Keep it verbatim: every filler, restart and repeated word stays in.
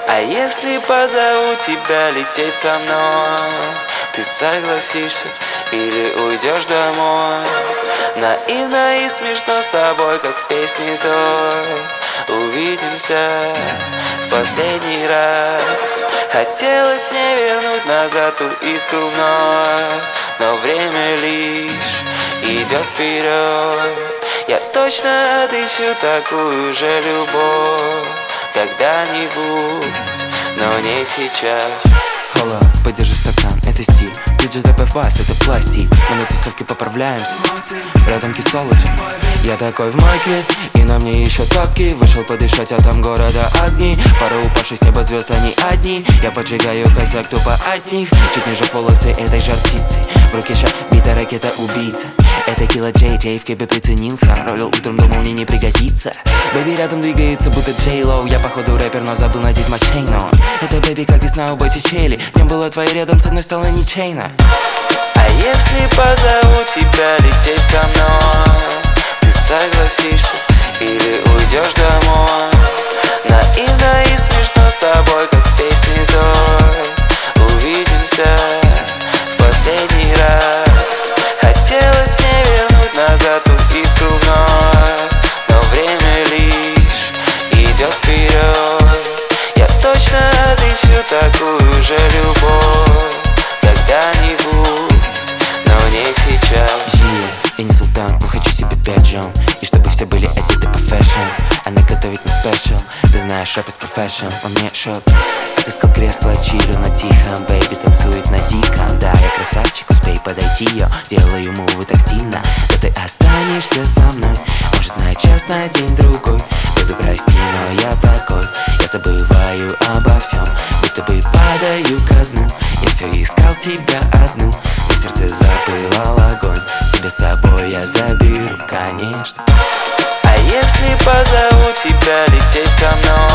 А если позову тебя лететь со мной, ты согласишься или уйдешь домой? Наивно и смешно с тобой, как в песне той. Увидимся в последний раз. Хотелось мне вернуть назад ту искру вновь, но время лишь идет вперед. Я точно отыщу такую же любовь когда-нибудь, но не сейчас. Хола, подержи стакан, это стиль. Диджей добавь вас, это пластик. Мы на тусовке поправляемся, рядом кисолочек. Я такой в майке, и на мне еще тапки. Вышел подышать, а там города огни. Пара упавших с неба звезд, они одни. Я поджигаю косяк тупо от них. Чуть ниже волосы этой жар птицы. В руке ща бита ракета убийца. Это Килла Джей, Джей в кепе приценился. Ролил утром, думал мне не пригодится. Бэби рядом двигается, будто Джей Лоу. Я походу рэпер, но забыл надеть мачейно. Это бэби, как весна у Боттичелли. Днем было твоей рядом, с одной стало ничейно. А если позову тебя лететь со мной, ты согласишься или уйдешь домой? Наивно и смешно с тобой, как в песне той. Увидимся в последний раз. Хотелось мне вернуть назад ту искру вновь, но время лишь идет вперед. Я точно отыщу такую же любовь когда-нибудь, но не сейчас. Yeah, я не султан, но хочу себе пять жен. И чтобы все были одеты по фэшн. Она готовит мне спешл. Ты знаешь, рэп из профессион. Он мне шоп. Отыскал кресло, чилю на тихом. Бэйби танцует на диком. Да, я красавчик, успей подойти ее. Делаю мувы так стильно. Да ты останешься со мной. Может на час, на день другой. Бэйби, прости, но я такой. Я забываю обо всем, будто бы падаю ко дну. Я все искал тебя одну. В сердце запылал огонь. Тебя с собой я заберу, конечно. А если позову тебя лететь со мной,